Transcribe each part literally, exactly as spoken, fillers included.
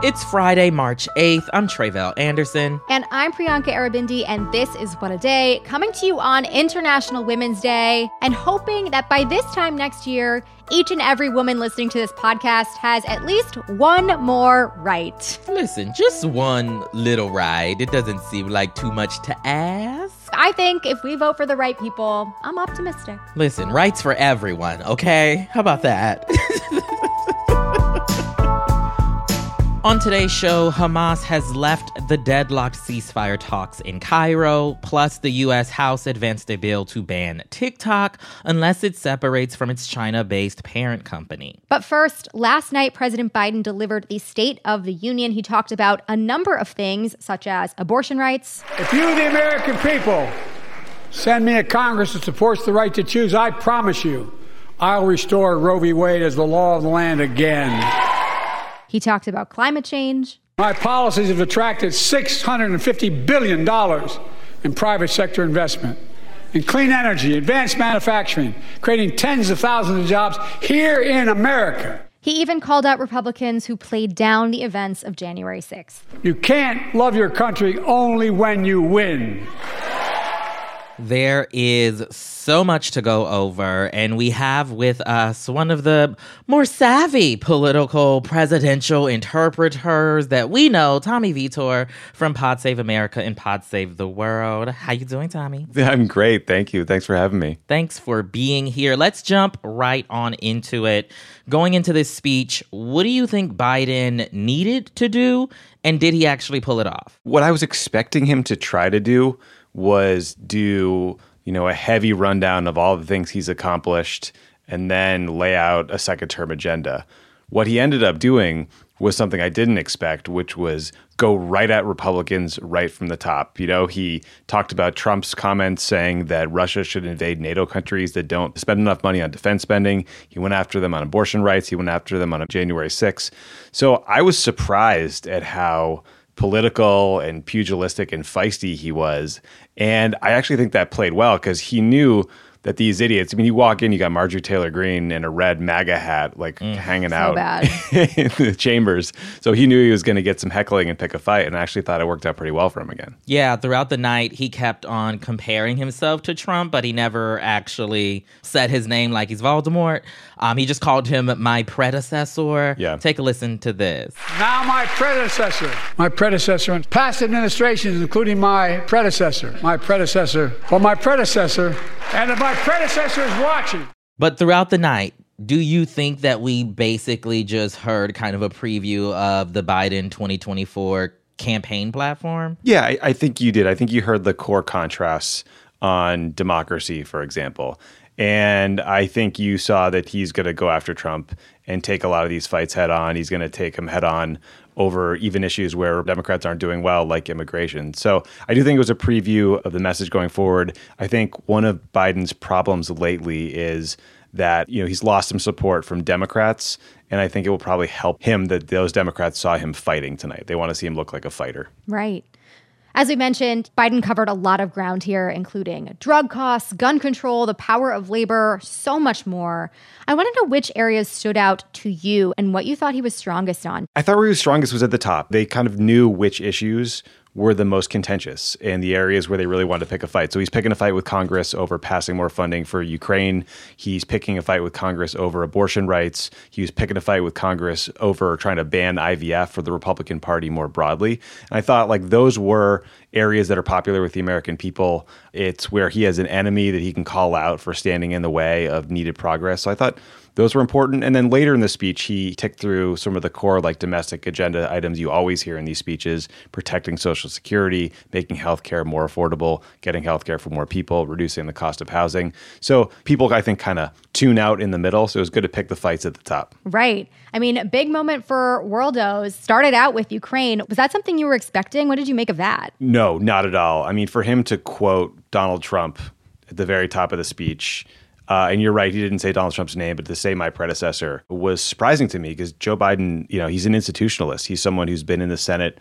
It's Friday, March eighth. I'm Tre'vell Anderson. And I'm Priyanka Aribindi, and this is What a Day, coming to you on International Women's Day, and hoping that by this time next year, each and every woman listening to this podcast has at least one more right. Listen, just one little right. It doesn't seem like too much to ask. I think if we vote for the right people, I'm optimistic. Listen, rights for everyone, okay? How about that? On today's show, Hamas has left the deadlocked ceasefire talks in Cairo, plus the U S House advanced a bill to ban TikTok unless it separates from its China-based parent company. But first, last night, President Biden delivered the State of the Union. He talked about a number of things, such as abortion rights. If you, the American people, send me a Congress that supports the right to choose, I promise you, I'll restore Roe v. Wade as the law of the land again. He talked about climate change. My policies have attracted six hundred fifty billion dollars in private sector investment in clean energy, advanced manufacturing, creating tens of thousands of jobs here in America. He even called out Republicans who played down the events of January sixth. You can't love your country only when you win. There is so much to go over, and we have with us one of the more savvy political presidential interpreters that we know, Tommy Vitor from Pod Save America and Pod Save the World. How you doing, Tommy? I'm great. Thank you. Thanks for having me. Thanks for being here. Let's jump right on into it. Going into this speech, what do you think Biden needed to do, and did he actually pull it off? What I was expecting him to try to do was do, you know, a heavy rundown of all the things he's accomplished and then lay out a second-term agenda. What he ended up doing was something I didn't expect, which was go right at Republicans right from the top. You know, he talked about Trump's comments saying that Russia should invade NATO countries that don't spend enough money on defense spending. He went after them on abortion rights. He went after them on January sixth. So I was surprised at how political and pugilistic and feisty he was. And I actually think that played well because he knew that these idiots, I mean, you walk in, you got Marjorie Taylor Greene in a red MAGA hat, like mm, hanging so out bad. in the chambers. So he knew he was going to get some heckling and pick a fight, and I actually thought it worked out pretty well for him again. Yeah, throughout the night, he kept on comparing himself to Trump, but he never actually said his name like he's Voldemort. Um, he just called him my predecessor. Yeah. Take a listen to this. Now my predecessor, my predecessor in past administrations, including my predecessor, my predecessor, well, my predecessor, and if my predecessor is watching. But throughout the night, do you think that we basically just heard kind of a preview of the Biden twenty twenty-four campaign platform? Yeah, I, I think you did. I think you heard the core contrasts on democracy, for example. And I think you saw that he's going to go after Trump and take a lot of these fights head on. He's going to take them head on over even issues where Democrats aren't doing well, like immigration. So I do think it was a preview of the message going forward. I think one of Biden's problems lately is that, you know, he's lost some support from Democrats. And I think it will probably help him that those Democrats saw him fighting tonight. They want to see him look like a fighter. Right. As we mentioned, Biden covered a lot of ground here, including drug costs, gun control, the power of labor, so much more. I want to know which areas stood out to you and what you thought he was strongest on. I thought where he was strongest was at the top. They kind of knew which issues were the most contentious and the areas where they really wanted to pick a fight. So he's picking a fight with Congress over passing more funding for Ukraine. He's picking a fight with Congress over abortion rights. He was picking a fight with Congress over trying to ban I V F for the Republican Party more broadly. And I thought like those were areas that are popular with the American people. It's where he has an enemy that he can call out for standing in the way of needed progress. So I thought those were important. And then later in the speech, he ticked through some of the core like domestic agenda items you always hear in these speeches: protecting Social Security, making healthcare more affordable, getting healthcare for more people, reducing the cost of housing. So people, I think, kind of tune out in the middle. So it was good to pick the fights at the top. Right. I mean, a big moment for Worldos. Started out with Ukraine. Was that something you were expecting? What did you make of that? No, not at all. I mean, for him to quote Donald Trump at the very top of the speech, Uh, and you're right, he didn't say Donald Trump's name, but to say my predecessor was surprising to me because Joe Biden, you know, he's an institutionalist. He's someone who's been in the Senate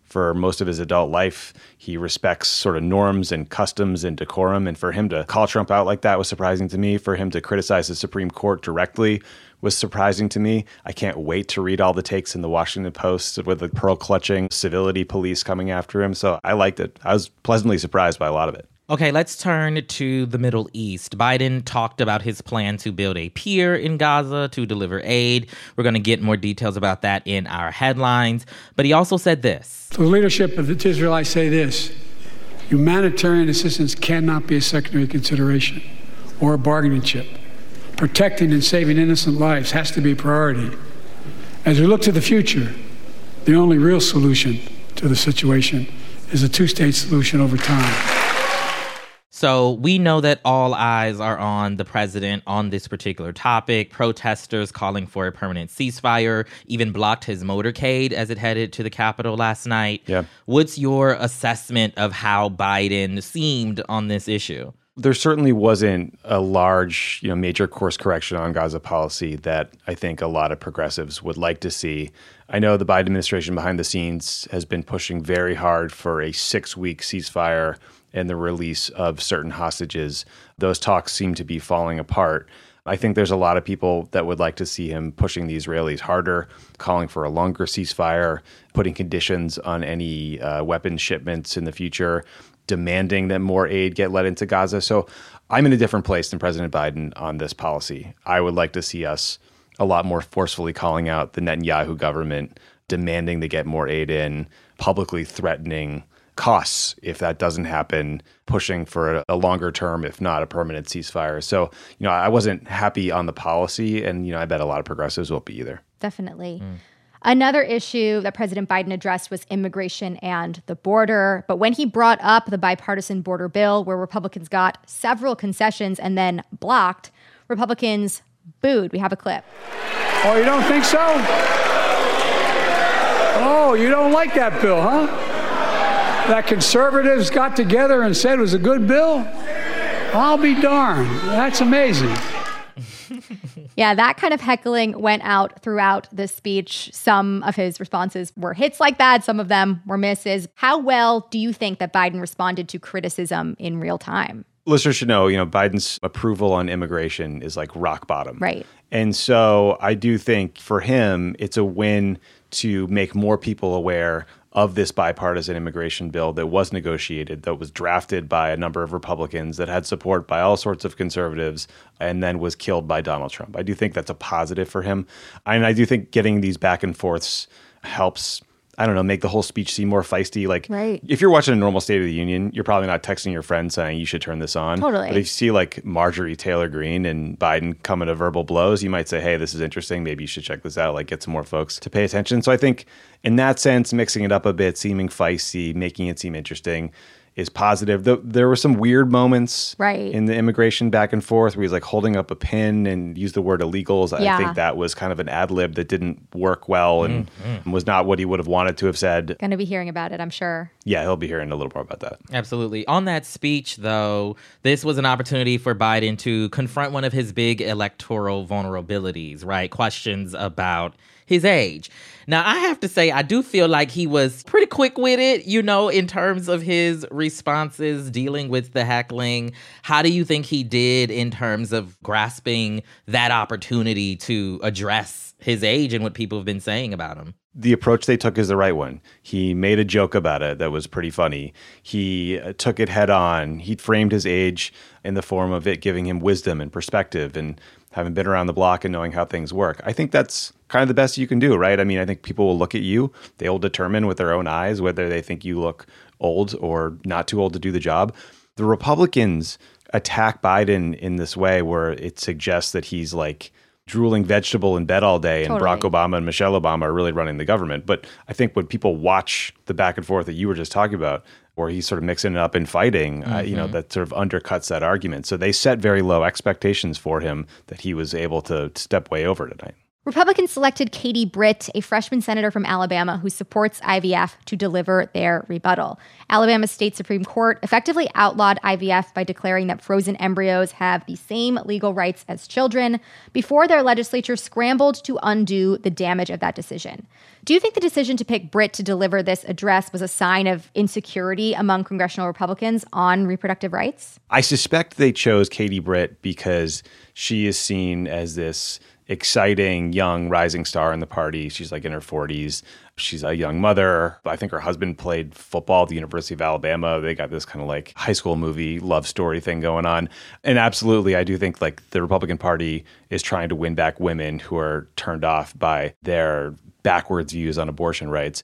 for most of his adult life. He respects sort of norms and customs and decorum. And for him to call Trump out like that was surprising to me. For him to criticize the Supreme Court directly was surprising to me. I can't wait to read all the takes in the Washington Post with the pearl-clutching civility police coming after him. So I liked it. I was pleasantly surprised by a lot of it. Okay, let's turn to the Middle East. Biden talked about his plan to build a pier in Gaza to deliver aid. We're going to get more details about that in our headlines. But he also said this. To the leadership of the Israel, I say this. Humanitarian assistance cannot be a secondary consideration or a bargaining chip. Protecting and saving innocent lives has to be a priority. As we look to the future, the only real solution to the situation is a two-state solution over time. So we know that all eyes are on the president on this particular topic. Protesters calling for a permanent ceasefire even blocked his motorcade as it headed to the Capitol last night. Yeah. What's your assessment of how Biden seemed on this issue? There certainly wasn't a large, you know, major course correction on Gaza policy that I think a lot of progressives would like to see. I know the Biden administration behind the scenes has been pushing very hard for a six-week ceasefire and the release of certain hostages. Those talks seem to be falling apart. I think there's a lot of people that would like to see him pushing the Israelis harder, calling for a longer ceasefire, putting conditions on any uh, weapons shipments in the future, demanding that more aid get let into Gaza. So I'm in a different place than President Biden on this policy. I would like to see us a lot more forcefully calling out the Netanyahu government, demanding they get more aid in, publicly threatening costs if that doesn't happen, pushing for a, a longer term, if not a permanent ceasefire. So, you know, I wasn't happy on the policy, and, you know, I bet a lot of progressives won't be either. Definitely. Mm. Another issue that President Biden addressed was immigration and the border. But when he brought up the bipartisan border bill, where Republicans got several concessions and then blocked, Republicans booed. We have a clip. Oh, you don't think so? Oh, you don't like that bill, huh? That conservatives got together and said it was a good bill? I'll be darned. That's amazing. Yeah, that kind of heckling went out throughout the speech. Some of his responses were hits like that. Some of them were misses. How well do you think that Biden responded to criticism in real time? Listeners should know, you know, Biden's approval on immigration is like rock bottom. Right. And so I do think for him, it's a win to make more people aware of this bipartisan immigration bill that was negotiated, that was drafted by a number of Republicans, that had support by all sorts of conservatives, and then was killed by Donald Trump. I do think that's a positive for him. And I do think getting these back and forths helps, I don't know, make the whole speech seem more feisty. Like, right. If you're watching a normal State of the Union, you're probably not texting your friend saying you should turn this on. Totally. But if you see like Marjorie Taylor Greene and Biden coming to verbal blows, you might say, hey, this is interesting. Maybe you should check this out, like get some more folks to pay attention. So I think in that sense, mixing it up a bit, seeming feisty, making it seem interesting is positive. The, there were some weird moments right. in the immigration back and forth where he's like holding up a pin and used the word illegals. Yeah. I think that was kind of an ad lib that didn't work well and mm-hmm. was not what he would have wanted to have said. Going to be hearing about it, I'm sure. Yeah, he'll be hearing a little more about that. Absolutely. On that speech, though, this was an opportunity for Biden to confront one of his big electoral vulnerabilities, right? Questions about his age. Now, I have to say, I do feel like he was pretty quick with it, you know, in terms of his responses dealing with the heckling. How do you think he did in terms of grasping that opportunity to address his age and what people have been saying about him? The approach they took is the right one. He made a joke about it that was pretty funny. He uh, took it head on. He framed his age in the form of it giving him wisdom and perspective and having been around the block and knowing how things work. I think that's kind of the best you can do, right? I mean, I think people will look at you. They will determine with their own eyes whether they think you look old or not too old to do the job. The Republicans attack Biden in this way where it suggests that he's like drooling vegetable in bed all day and Totally. Barack Obama and Michelle Obama are really running the government. But I think when people watch the back and forth that you were just talking about, where he's sort of mixing it up and fighting, mm-hmm. uh, you know, that sort of undercuts that argument. So they set very low expectations for him that he was able to step way over tonight. Republicans selected Katie Britt, a freshman senator from Alabama who supports I V F, to deliver their rebuttal. Alabama's state Supreme Court effectively outlawed I V F by declaring that frozen embryos have the same legal rights as children before their legislature scrambled to undo the damage of that decision. Do you think the decision to pick Britt to deliver this address was a sign of insecurity among congressional Republicans on reproductive rights? I suspect they chose Katie Britt because she is seen as this exciting, young, rising star in the party. She's like in her forties. She's a young mother. I think her husband played football at the University of Alabama. They got this kind of like high school movie love story thing going on. And absolutely, I do think like the Republican Party is trying to win back women who are turned off by their backwards views on abortion rights.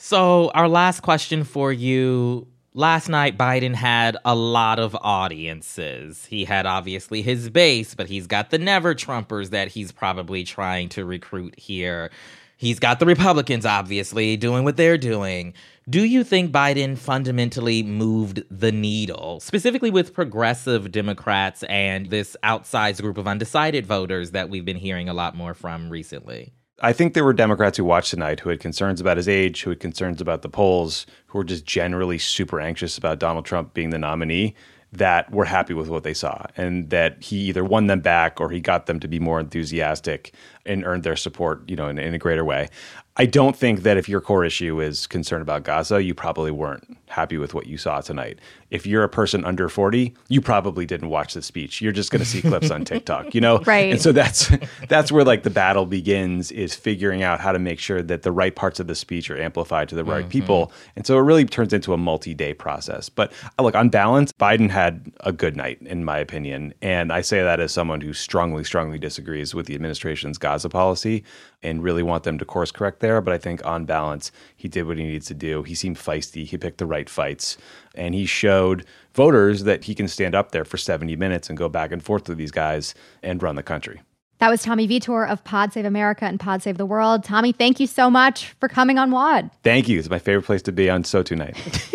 So our last question for you. Last night, Biden had a lot of audiences. He had obviously his base, but he's got the never-Trumpers that he's probably trying to recruit here. He's got the Republicans, obviously, doing what they're doing. Do you think Biden fundamentally moved the needle, specifically with progressive Democrats and this outsized group of undecided voters that we've been hearing a lot more from recently? I think there were Democrats who watched tonight who had concerns about his age, who had concerns about the polls, who were just generally super anxious about Donald Trump being the nominee, that were happy with what they saw and that he either won them back or he got them to be more enthusiastic and earned their support, you know, in, in a greater way. I don't think that if your core issue is concern about Gaza, you probably weren't happy with what you saw tonight. If you're a person under forty, you probably didn't watch the speech. You're just going to see clips on TikTok, you know? Right. And so that's that's where like the battle begins, is figuring out how to make sure that the right parts of the speech are amplified to the right mm-hmm. people. And so it really turns into a multi-day process. But look, on balance, Biden had a good night, in my opinion. And I say that as someone who strongly, strongly disagrees with the administration's Gaza policy and really want them to course correct there. But I think on balance, he did what he needs to do. He seemed feisty. He picked the right fights. And he showed voters that he can stand up there for seventy minutes and go back and forth with these guys and run the country. That was Tommy Vitor of Pod Save America and Pod Save the World. Tommy, thank you so much for coming on W A D. Thank you. It's my favorite place to be on So Tonight.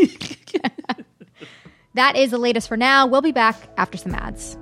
That is the latest for now. We'll be back after some ads.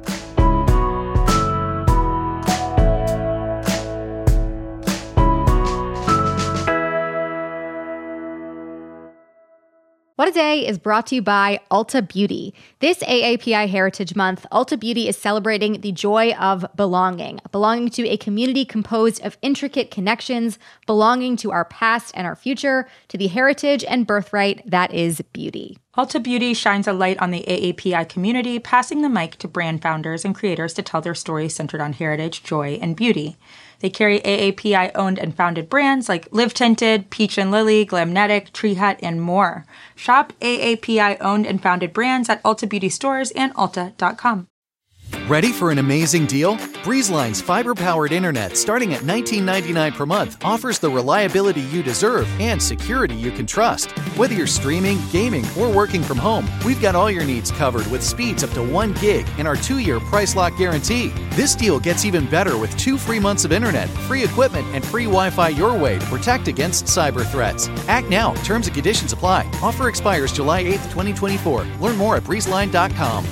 What a Day is brought to you by Ulta Beauty. This A A P I Heritage Month, Ulta Beauty is celebrating the joy of belonging, belonging to a community composed of intricate connections, belonging to our past and our future, to the heritage and birthright that is beauty. Ulta Beauty shines a light on the A A P I community, passing the mic to brand founders and creators to tell their stories centered on heritage, joy, and beauty. They carry A A P I-owned and founded brands like Live Tinted, Peach and Lily, Glamnetic, Tree Hut, and more. Shop A A P I-owned and founded brands at Ulta Beauty stores and ulta dot com. Ready for an amazing deal? BreezeLine's fiber-powered internet, starting at nineteen ninety-nine dollars per month, offers the reliability you deserve and security you can trust. Whether you're streaming, gaming, or working from home, we've got all your needs covered with speeds up to one gig and our two-year price lock guarantee. This deal gets even better with two free months of internet, free equipment, and free Wi-Fi your way to protect against cyber threats. Act now. Terms and conditions apply. Offer expires July eighth, twenty twenty-four. Learn more at breeze line dot com.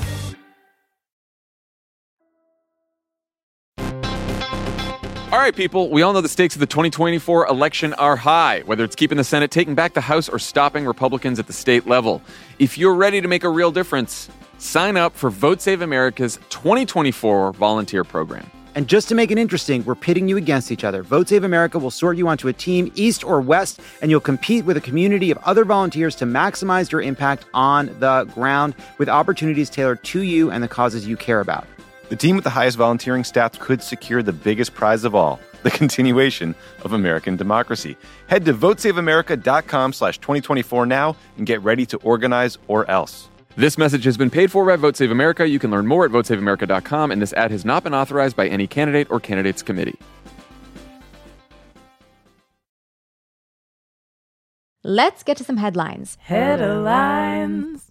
All right, people, we all know the stakes of the twenty twenty-four election are high, whether it's keeping the Senate, taking back the House, or stopping Republicans at the state level. If you're ready to make a real difference, sign up for Vote Save America's twenty twenty-four volunteer program. And just to make it interesting, we're pitting you against each other. Vote Save America will sort you onto a team, east or west, and you'll compete with a community of other volunteers to maximize your impact on the ground with opportunities tailored to you and the causes you care about. The team with the highest volunteering stats could secure the biggest prize of all, the continuation of American democracy. Head to votesaveamerica.com slash 2024 now and get ready to organize or else. This message has been paid for by Vote Save America. You can learn more at vote save america dot com, and this ad has not been authorized by any candidate or candidates committee. Let's get to some headlines. Headlines.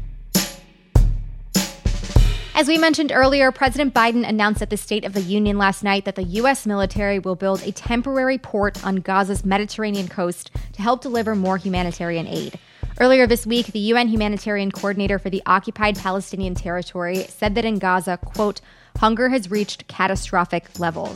As we mentioned earlier, President Biden announced at the State of the Union last night that the U S military will build a temporary port on Gaza's Mediterranean coast to help deliver more humanitarian aid. Earlier this week, the U N humanitarian coordinator for the occupied Palestinian territory said that in Gaza, quote, hunger has reached catastrophic levels.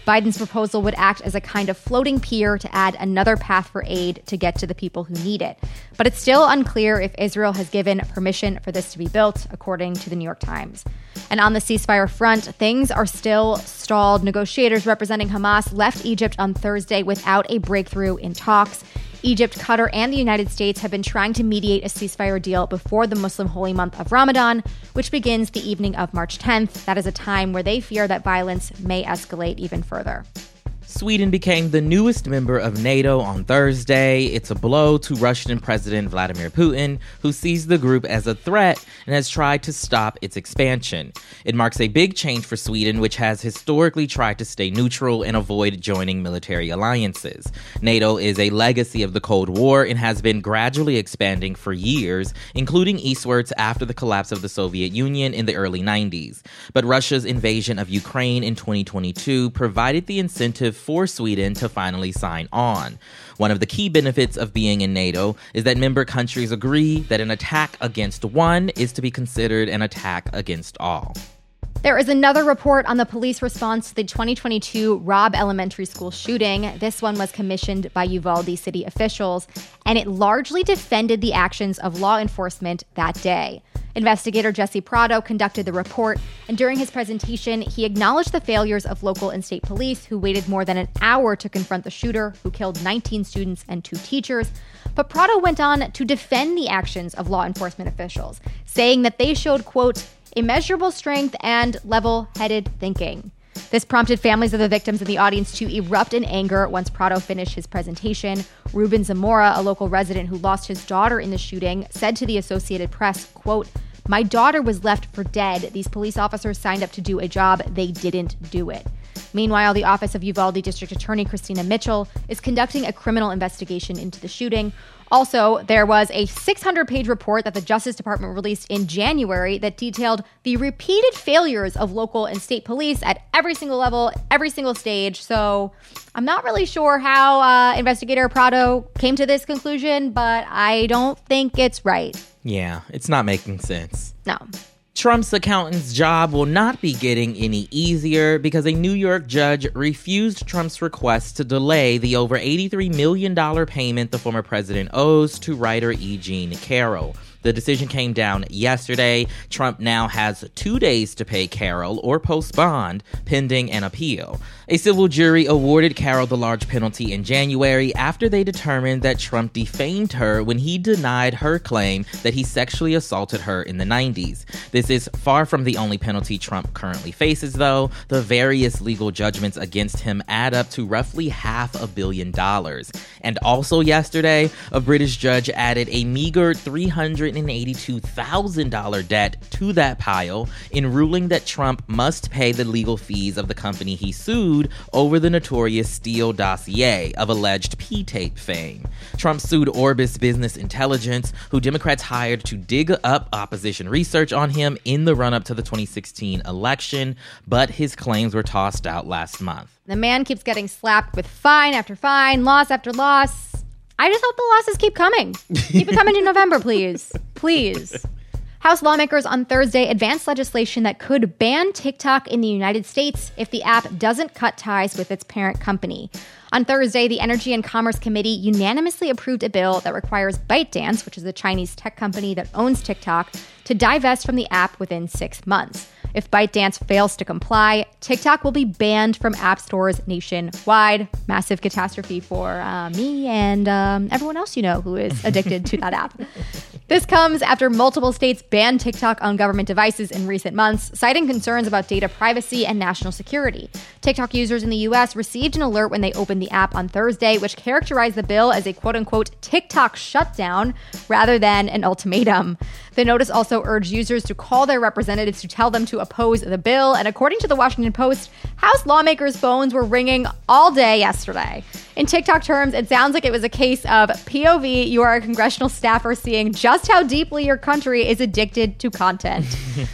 Biden's proposal would act as a kind of floating pier to add another path for aid to get to the people who need it. But it's still unclear if Israel has given permission for this to be built, according to the New York Times. And on the ceasefire front, things are still stalled. Negotiators representing Hamas left Egypt on Thursday without a breakthrough in talks. Egypt, Qatar, and the United States have been trying to mediate a ceasefire deal before the Muslim holy month of Ramadan, which begins the evening of March tenth. That is a time where they fear that violence may escalate even further. Sweden became the newest member of NATO on Thursday. It's a blow to Russian President Vladimir Putin, who sees the group as a threat and has tried to stop its expansion. It marks a big change for Sweden, which has historically tried to stay neutral and avoid joining military alliances. NATO is a legacy of the Cold War and has been gradually expanding for years, including eastwards after the collapse of the Soviet Union in the early nineties. But Russia's invasion of Ukraine in twenty twenty-two provided the incentive for Sweden to finally sign on. One of the key benefits of being in NATO is that member countries agree that an attack against one is to be considered an attack against all. There is another report on the police response to the twenty twenty-two Robb Elementary School shooting. This one was commissioned by Uvalde city officials, and it largely defended the actions of law enforcement that day. Investigator Jesse Prado conducted the report, and during his presentation, he acknowledged the failures of local and state police who waited more than an hour to confront the shooter, who killed nineteen students and two teachers. But Prado went on to defend the actions of law enforcement officials, saying that they showed, quote, immeasurable strength and level-headed thinking. This prompted families of the victims in the audience to erupt in anger once Prado finished his presentation. Ruben Zamora, a local resident who lost his daughter in the shooting, said to the Associated Press, quote, my daughter was left for dead. These police officers signed up to do a job. They didn't do it. Meanwhile, the Office of Uvalde District Attorney Christina Mitchell is conducting a criminal investigation into the shooting. Also, there was a six hundred page report that the Justice Department released in January that detailed the repeated failures of local and state police at every single level, every single stage. So I'm not really sure how uh, Investigator Prado came to this conclusion, but I don't think it's right. Yeah, it's not making sense. No. Trump's accountant's job will not be getting any easier because a New York judge refused Trump's request to delay the over eighty-three million dollars payment the former president owes to writer E. Jean Carroll. The decision came down yesterday. Trump now has two days to pay Carroll or post bond, pending an appeal. A civil jury awarded Carroll the large penalty in January after they determined that Trump defamed her when he denied her claim that he sexually assaulted her in the nineties. This is far from the only penalty Trump currently faces, though. The various legal judgments against him add up to roughly half a billion dollars. And also yesterday, a British judge added a meager three hundred eighty-two thousand dollars debt to that pile in ruling that Trump must pay the legal fees of the company he sued over the notorious Steele dossier of alleged P-tape fame. Trump sued Orbis Business Intelligence, who Democrats hired to dig up opposition research on him in the run-up to the twenty sixteen election, but his claims were tossed out last month. The man keeps getting slapped with fine after fine, loss after loss. I just hope the losses keep coming. Keep it coming in November, please. Please. House lawmakers on Thursday advanced legislation that could ban TikTok in the United States if the app doesn't cut ties with its parent company. On Thursday, the Energy and Commerce Committee unanimously approved a bill that requires ByteDance, which is a Chinese tech company that owns TikTok, to divest from the app within six months. If ByteDance fails to comply, TikTok will be banned from app stores nationwide. Massive catastrophe for uh, me and um, everyone else you know who is addicted to that app. This comes after multiple states banned TikTok on government devices in recent months, citing concerns about data privacy and national security. TikTok users in the U S received an alert when they opened the app on Thursday, which characterized the bill as a quote-unquote TikTok shutdown rather than an ultimatum. The notice also urged users to call their representatives to tell them to oppose the bill. And according to the Washington Post, House lawmakers' phones were ringing all day yesterday. In TikTok terms, it sounds like it was a case of P O V, you are a congressional staffer seeing just how deeply your country is addicted to content.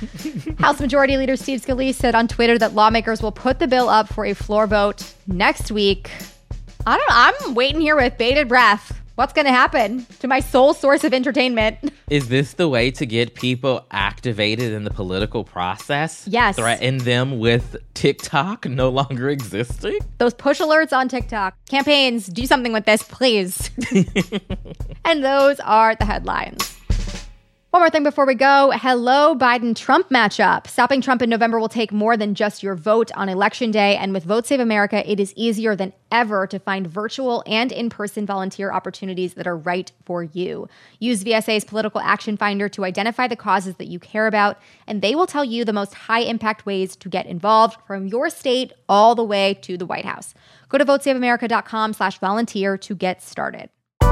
House Majority Leader Steve Scalise said on Twitter that lawmakers will put the bill up for a floor vote next week. I don't know. I'm waiting here with bated breath. What's going to happen to my sole source of entertainment? Is this the way to get people activated in the political process? Yes. Threaten them with TikTok no longer existing? Those push alerts on TikTok. Campaigns, do something with this, please. And those are the headlines. One more thing before we go. Hello, Biden-Trump matchup. Stopping Trump in November will take more than just your vote on Election Day. And with Vote Save America, it is easier than ever to find virtual and in-person volunteer opportunities that are right for you. Use V S A's Political Action Finder to identify the causes that you care about, and they will tell you the most high-impact ways to get involved from your state all the way to the White House. Go to votesaveamerica.com slash volunteer to get started.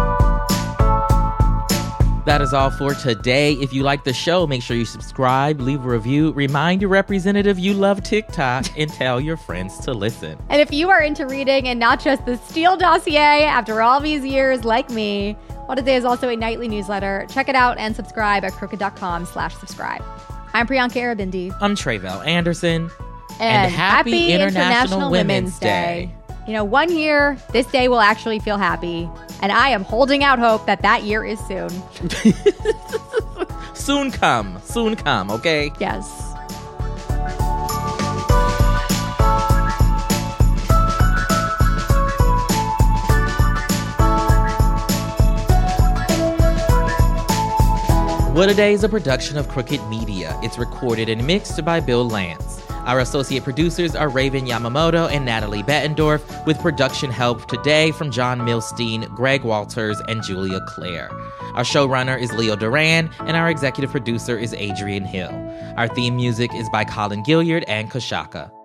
That is all for today. If you like the show, make sure you subscribe, leave a review, remind your representative you love TikTok, and tell your friends to listen. And if you are into reading and not just the Steele dossier after all these years like me, What a Day is also a nightly newsletter. Check it out and subscribe at crooked.com slash subscribe. I'm Priyanka Aribindi. I'm Tre'vell Anderson. And, and happy, happy International, International Women's, Women's Day. Day. You know, one year, this day will actually feel happy. And I am holding out hope that that year is soon. Soon come. Soon come, okay? Yes. What a Day is a production of Crooked Media. It's recorded and mixed by Bill Lance. Our associate producers are Raven Yamamoto and Natalie Bettendorf, with production help today from John Milstein, Greg Walters, and Julia Clare. Our showrunner is Leo Duran, and our executive producer is Adrian Hill. Our theme music is by Colin Gilliard and Kashaka.